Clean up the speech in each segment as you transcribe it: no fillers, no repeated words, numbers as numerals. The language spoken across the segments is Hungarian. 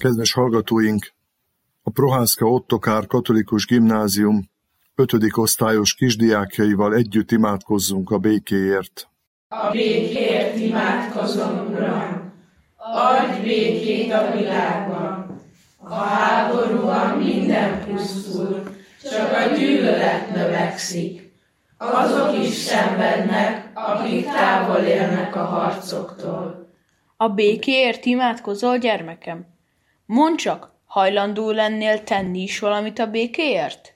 Kedves hallgatóink, a Prohászka Ottokár Katolikus Gimnázium 5. osztályos kisdiákjaival együtt imádkozzunk a békéért. A békéért imádkozom, Uram! Adj békét a világban! A háborúban minden pusztul, csak a gyűlölet növekszik. Azok is szenvednek, akik távol élnek a harcoktól. A békéért imádkozol, gyermekem? Mondd csak, hajlandó lennél tenni is valamit a békéért?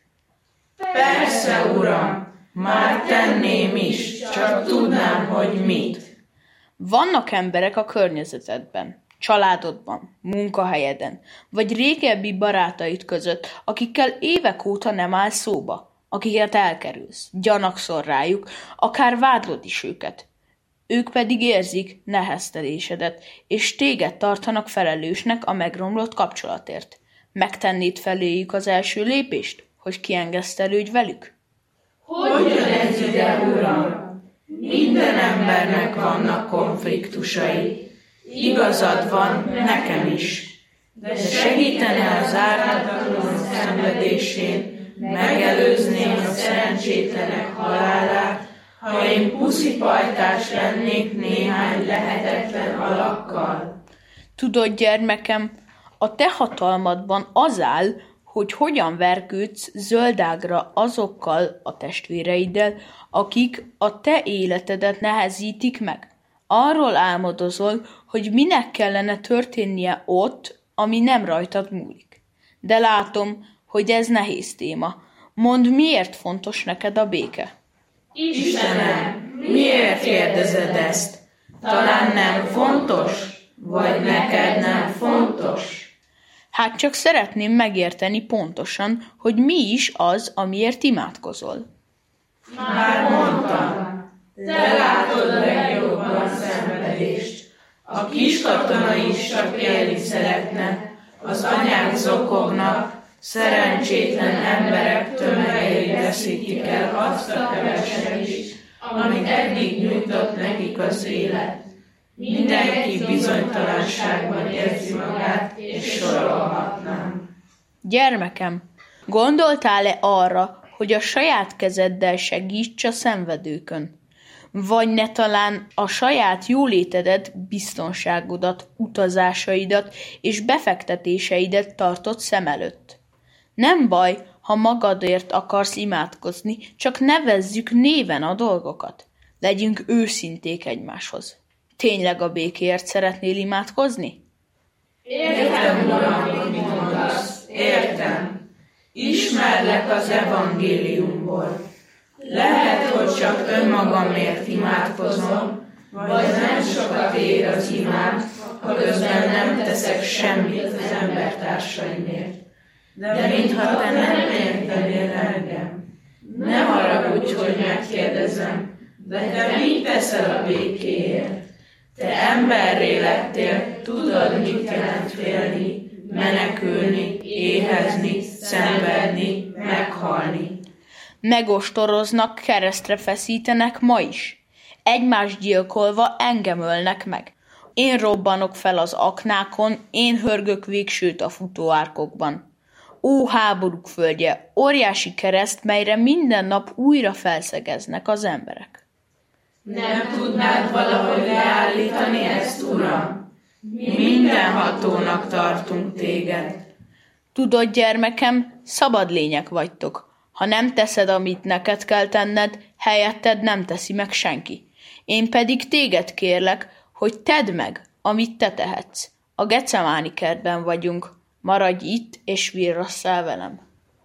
Persze, Uram, már tenném is, csak tudnám, hogy mit. Vannak emberek a környezetedben, családodban, munkahelyeden, vagy régebbi barátaid között, akikkel évek óta nem áll szóba, akiket elkerülsz, gyanakszol rájuk, akár vádlod is őket. Ők pedig érzik neheztelésedet, és téged tartanak felelősnek a megromlott kapcsolatért. Megtennéd feléjük az első lépést, hogy kiengesztelődj velük? Hogyan ez ide, Uram? Minden embernek vannak konfliktusai. Igazad van, nekem is. De segítene az ártatlanul szenvedésén, megelőzném a szerencsétlenek halálát, ha én puszipajtás lennék néhány lehetetlen alakkal. Tudod, gyermekem, a te hatalmadban az áll, hogy hogyan vergődsz zöldágra azokkal a testvéreiddel, akik a te életedet nehezítik meg. Arról álmodozol, hogy minek kellene történnie ott, ami nem rajtad múlik. De látom, hogy ez nehéz téma. Mondd, miért fontos neked a béke? Istenem, miért kérdezed ezt? Talán nem fontos? Vagy neked nem fontos? Hát csak szeretném megérteni pontosan, hogy mi is az, amiért imádkozol. Már mondtam, te látod legjobban a szenvedést. A kiskatona is csak élni szeretne, az anyák zokognak, szerencsétlen emberek tömegei veszítik el azt a keveset is, amit eddig nyújtott nekik az élet. Mindenki bizonytalanságban érzi magát, és sorolhatnám. Gyermekem, gondoltál-e arra, hogy a saját kezeddel segíts a szenvedőkön? Vagy ne talán a saját jólétedet, biztonságodat, utazásaidat és befektetéseidet tartod szem előtt? Nem baj, ha magadért akarsz imádkozni, csak nevezzük néven a dolgokat. Legyünk őszinték egymáshoz. Tényleg a békéért szeretnél imádkozni? Értem, Uram, mit mondasz. Értem. Ismerlek az evangéliumból. Lehet, hogy csak önmagamért imádkozom, vagy nem sokat ér az imám, ha közben nem teszek semmit az embertársaimért. De mintha te nem értenél engem. Ne haragudj, hogy megkérdezem, de te mit teszel a békéért? Te emberré lettél, tudod, mit jelent félni, menekülni, éhezni, szenvedni, meghalni. Megostoroznak, keresztre feszítenek ma is. Egymást gyilkolva engem ölnek meg. Én robbanok fel az aknákon, én hörgök végsőt a futóárkokban. Ó, háborúk földje, óriási kereszt, melyre minden nap újra felszegeznek az emberek. Nem tudnád valahogy leállítani ezt, Uram? Mi mindenhatónak tartunk téged. Tudod, gyermekem, szabad lények vagytok. Ha nem teszed, amit neked kell tenned, helyetted nem teszi meg senki. Én pedig téged kérlek, hogy tedd meg, amit te tehetsz. A Gecemáni kertben vagyunk. Maradj itt, és virrasszál velem.